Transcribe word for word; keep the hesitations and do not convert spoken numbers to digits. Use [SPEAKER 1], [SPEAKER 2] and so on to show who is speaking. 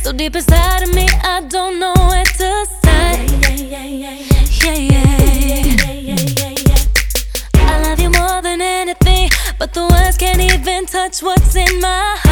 [SPEAKER 1] So deep inside of me, I don't know where to start. Yeah, yeah, yeah, yeah, yeah, yeah, yeah, yeah. I love you more than anything, but the words can't even touch what's in my heart.